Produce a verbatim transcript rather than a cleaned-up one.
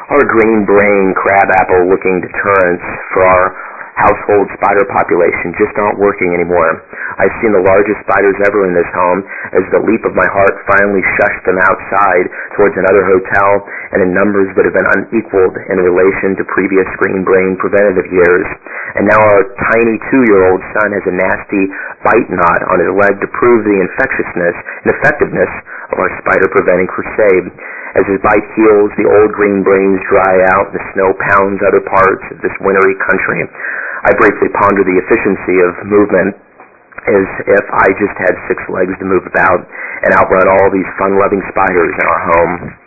Our green-brain, crabapple-looking deterrents for our household spider population just aren't working anymore. I've seen the largest spiders ever in this home as the leap of my heart finally shushed them outside towards another hotel and in numbers that have been unequaled in relation to previous green-brain preventative years. And now our tiny two-year-old son has a nasty bite knot on his leg to prove the infectiousness and effectiveness of our spider-preventing crusade. As his bite heals, the old green brains dry out and the snow pounds other parts of this wintry country. I briefly ponder the efficiency of movement as if I just had six legs to move about and outrun all these fun-loving spiders in our home.